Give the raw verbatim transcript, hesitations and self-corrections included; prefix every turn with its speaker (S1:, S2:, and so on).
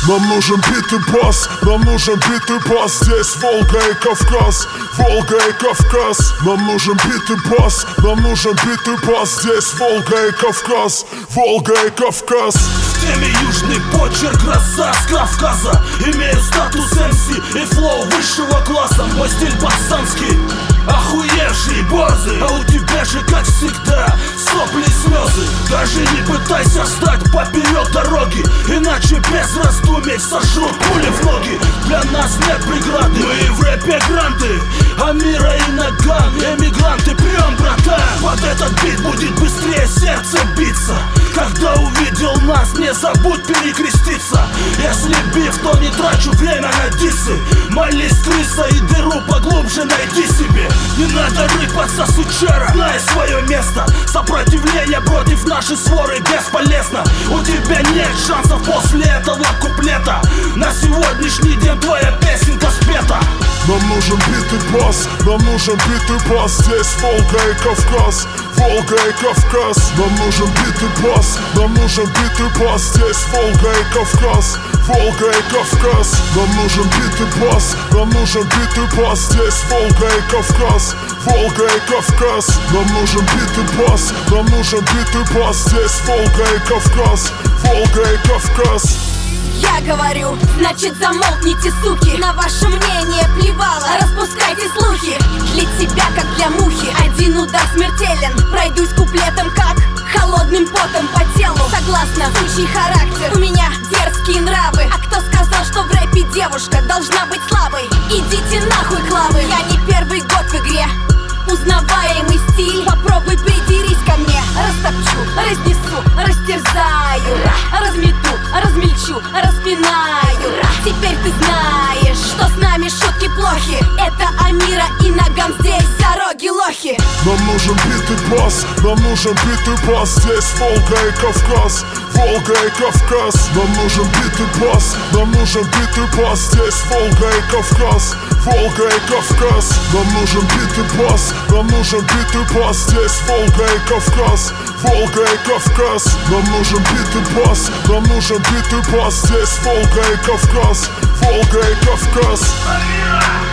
S1: Нам нужен битый бас, нам нужен битый бас. Здесь Волга и Кавказ, Волга и Кавказ. Нам нужен битый бас, нам нужен битый бас. Здесь Волга и Кавказ, Волга и Кавказ.
S2: В теме южный почерк, раса с Кавказа. Имею статус эм си и флоу высшего класса. Мой стиль пацанский, охуевший, борзый. А у тебя же, как всегда, сопли и слезы. Даже не пытайся встать поперек дороги, иначе без раздумий сожрут пули в ноги. Для нас нет преграды, мы в рэпе гранды. Амира и Наган, эмигранты, прием, братан. Под этот бит будет быстрее сердце биться. Когда увидел нас, не забудь перекреститься. Если биф, то не трачу время на диссы. Молись, крыса, и дыру поглубже найди себе. Не надо рыпаться, сучара, знай свое место. Сопротивление против нашей своры бесполезно. У тебя нет шансов после этого куплета. На сегодняшний день твоя песенка спета.
S1: Нам нужен битый бас, нам нужен битый бас. Здесь Волга и Кавказ, Волга и Кавказ. Нам нужен битый бас, нам нужен битый бас. Здесь Волга и Кавказ, Волга и Кавказ. Нам нужен битый бас, нам нужен битый бас. Здесь Волга и Кавказ, Волга и Кавказ. Нам нужен битый бас, нам нужен битый бас. Здесь Волга и Кавказ, Волга и Кавказ.
S3: Я говорю, значит замолкните, суки. На ваше мнение плевало, распускайте слухи. Для тебя, как для мухи, один удар смертелен. Пройдусь куплетом, как холодным потом по телу. Согласна, сучий характер, у меня дерзкие нравы. А кто сказал, что в рэпе девушка должна быть слабой? Идите нахуй, клавы. Я не первый год в игре, узнаваемый стиль. Попробуй придерись ко мне. Растопчу, разнесу, растерзаю, размету, размельчу, распинаю. Теперь ты знаешь, что с нами шутки плохи. Это Амира и Наган, здесь дороги лохи.
S1: Нам нужен битый бас, нам нужен битый бас. Здесь Волга и Кавказ, Волга и Кавказ. Нам нужен битый бас, нам нужен битый бас. Здесь Волга и Кавказ, Волга и Кавказ. Нам нужен битый бас, нам нужен битый бас. Здесь Волга и Кавказ, Волга и Кавказ. Нам нужен битый бас, нам нужен битый бас. Здесь Волга и Кавказ, Волга и Кавказ.
S2: Амира!